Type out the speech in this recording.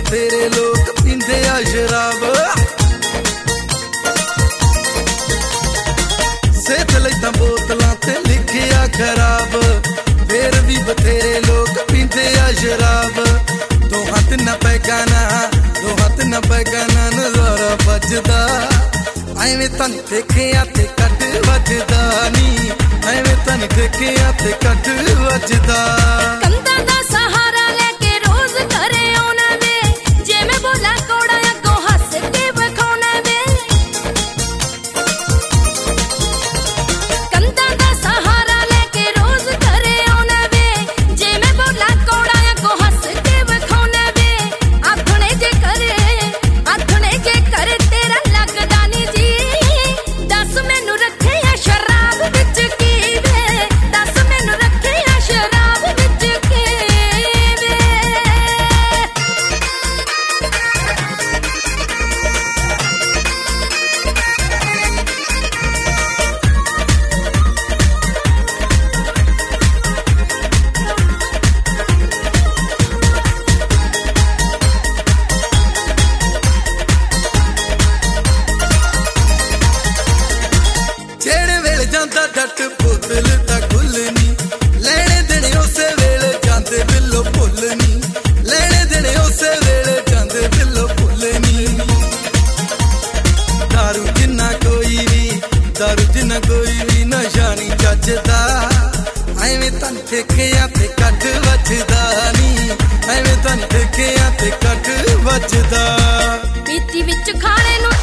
ਬਥੇਰੇ ਲੋਕ ਪੀਂਦੇ ਆ ਸ਼ਰਾਬ। ਸਿਹਤ ਲਈ ਤਾਂ ਬੋਤਲਾਂ ਤੇ ਲਿਖਿਆ ਖਰਾਬ, ਫੇਰ ਵੀ ਬਥੇਰੇ ਲੋਕ ਪੀਂਦੇ ਆ ਸ਼ਰਾਬ। ਦੋਹਾਂ ਤਿੰਨਾਂ ਪੈਗਾਂ ਨਾਲ ਨਜ਼ਾਰਾ ਵੱਜਦਾ, ਐਵੇਂ ਤਨ ਦੇਖਿਆ ਤੇ ਕੱਟ ਵੱਜਦਾ ਨੀ, ਐਵੇਂ ਤਨ ਦੇਖਿਆ ਤੇ ਕੱਟ ਵੱਜਦਾ। ਕੰਧਾਂ ਦਾ ਸਹਾਰਾ ਲੈ ਕੇ ਰੋਜ਼ ਘਰੇ ਆਉਣਾ ਵੇ, ਜੇ ਮੈਂ ਬੋਲਾਂ ਕੋੜਾ ਅੱਗੋਂ ਹੱਸ ਕੇ ਵਿਖਾਉਣਾ ਵੇ। ਕੰਧਾਂ ਦਾ ਸਹਾਰਾ ਲੈ ਕੇ ਰੋਜ਼ ਘਰੇ ਆਉਣਾ ਵੇ, ਜੇ ਮੈਂ ਬੋਲਾਂ ਕੋੜਾ ਅੱਗੋਂ ਹੱਸ ਕੇ ਵਿਖਾਉਣਾ ਵੇ। ਆਥਣੇ ਜੇ ਕਰੇ ਤੇਰਾ ਲੱਗਦਾ ਨੀ ਜੀ, ਦੱਸ ਮੈਨੂੰ ਰੱਖਿਆ ਸ਼ਰਾਬ ਵਿੱਚ ਕੀ ਵੇ, ਦੱਸ ਮੈਨੂੰ ਰੱਖਿਆ ਸ਼ਰਾਬ ਵਿੱਚ ਕੀ ਵੇ। ਜਿਹੜੇ ਵੇਲੇ ਜਾਂਦਾ ਡੱਟ ਬੋਤਲ ਤਾਂ ਖੁੱਲਣੀ, ਲੈਣੇ ਦੇਣੇ ਉਸੇ ਵੇਲੇ ਜਾਂਦੇ ਬਿੱਲੋ ਭੁੱਲਣੀ, ਲੈਣੇ ਦੇਣੇ ਉਸੇ ਵੇਲੇ ਜਾਂਦੇ ਬਿੱਲੋ ਭੁੱਲਣੀ। ਦਾਰੂ ਜਿੰਨਾ ਕੋਈ ਵੀ ਨਸ਼ਾ ਨੀ ਚੱਜਦਾ, ਐਵੇਂ ਤਨ ਦੇਖਿਆ ਤੇ ਕੱਟ ਵੱਜਦਾ ਨੀ, ਐਵੇਂ ਤਨ ਦੇਖਿਆ ਤੇ ਕੱਟ ਵੱਜਦਾ। ਪੀਤੀ ਵਿੱਚ ਖਾਣੇ ਨੂੰ